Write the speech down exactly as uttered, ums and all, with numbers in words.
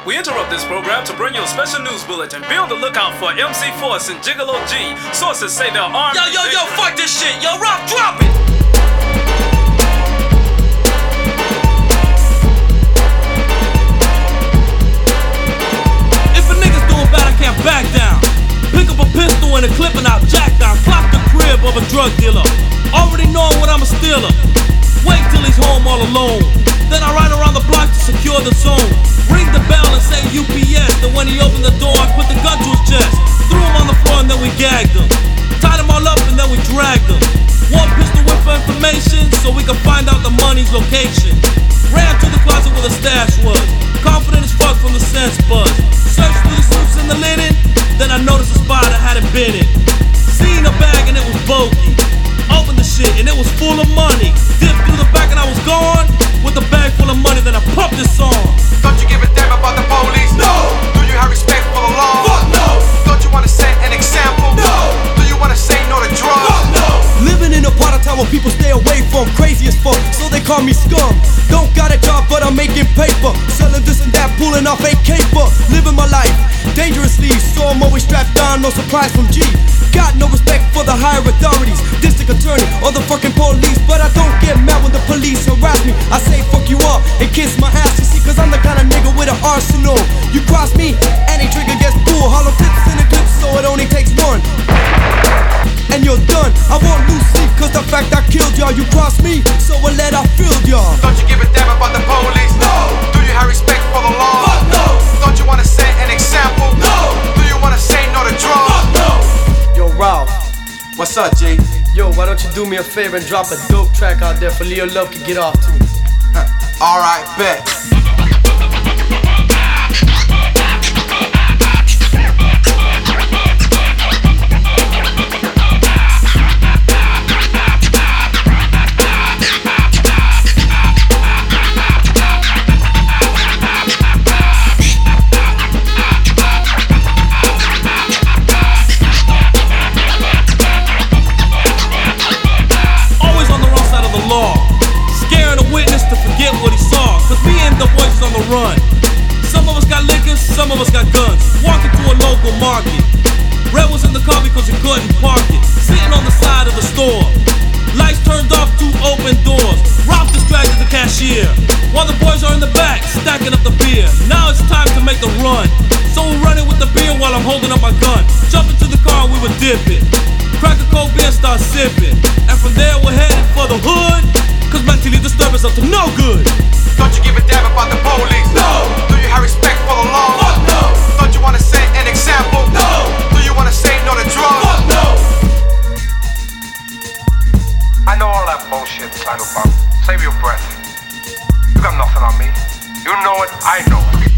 We interrupt this program to bring you a special news bulletin. Be on the lookout for M C Force and Gigolo G. Sources say they're armed. Yo, yo, yo, fuck this shit. Yo, Rock, drop it. If a nigga's doing bad, I can't back down. Pick up a pistol and a clip and I'll jack down. Clock the crib of a drug dealer. Already knowing what I'm a stealer. Wait till he's home all alone. Then I ride around the block to secure the zone. Ring the bell and say U P S. Then when he opened the door, I put the gun to his chest. Threw him on the floor and then we gagged him. Tied him all up and then we dragged him. One pistol whip for information so we could find out the money's location. Ran to the closet where the stash was. Confident as fuck from the sense buzz. Searched through the suits and the linen. Then I noticed a spot I hadn't been in. Seen a bag and it was bulky. Opened the shit and it was full of money. Dipped through the back and I was gone with a bag full of money. Then I pumped this song. Don't you give a damn about the police? No. Do you have respect for the law? Fuck no. Don't you wanna set an example? No. Do you wanna say no to drugs? Fuck no. Living in a part of town where people stay away from. Crazy as fuck, so they call me scum. Don't got a job but I'm making paper. Selling this and that, pulling off a caper. Living my life dangerously, so I'm always strapped down, no supplies from G. Got no respect for the higher authorities, district attorney or the fucking police. But I don't get mad when the police harass me. I say fuck you up and kiss my ass. You see, cause I'm the kind of nigga with an arsenal. You cross me, any trigger gets pulled. Hollow tips in a clip, so it only takes one. And you're done. I won't lose sleep cause the fact I killed y'all. You cross me, so I'll let I feel y'all. Don't you give a damn about the police? No. Do you have respect for the law? Fuck no. Don't you wanna set an example? No. Do you wanna say no to drugs? Fuck no. Yo, Ralph. What's up, G? Yo, why don't you do me a favor and drop a dope track out there for Leo Love to get off to? Huh. Alright, bet. Run. Some of us got liquor, some of us got guns. Walking to a local market. Red was in the car because he couldn't park it. Sitting on the side of the store. Lights turned off, two open doors. Ralph distracted the cashier while the boys are in the back stacking up the beer. Now it's time to make the run. So we're running with the beer while I'm holding up my gun. Jump into the car and we would dip it. Crack a cold beer, start sipping. And from there we're headed for the hood. Cause mentally disturbance up to no good. Don't you give a damn about the police? No. Do you have respect for the law? Fuck no. Don't you wanna set an example? No. Do you wanna say no to drugs? Fuck no. I know all that bullshit, Title Bomb. Save your breath. You got nothing on me. You know it, I know it.